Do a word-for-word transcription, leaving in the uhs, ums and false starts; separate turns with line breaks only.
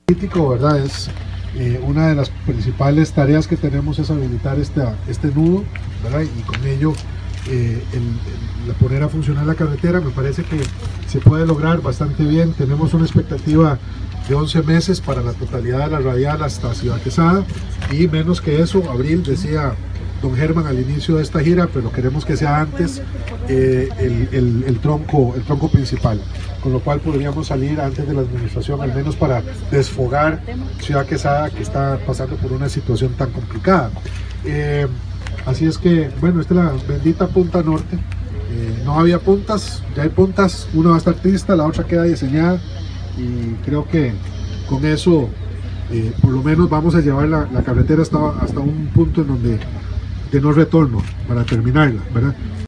Crítico, ¿verdad? Es eh, una de las principales tareas que tenemos es habilitar este, este nudo, ¿verdad? Y con ello eh, el, el, poner a funcionar la carretera. Me parece que se puede lograr bastante bien. Tenemos una expectativa de once meses para la totalidad de la radial hasta Ciudad Quesada, y menos que eso, abril, decía don Germán al inicio de esta gira, pero queremos que sea antes eh, el, el, el, tronco, el tronco principal, con lo cual podríamos salir antes de la administración, al menos para desfogar Ciudad Quesada, que está pasando por una situación tan complicada. Eh, así es que, bueno, esta es la bendita Punta Norte. Eh, no había puntas, ya hay puntas, una va a estar triste, la otra queda diseñada, y creo que con eso eh, por lo menos vamos a llevar la, la carretera hasta, hasta un punto en donde de no retorno para terminarla, ¿verdad?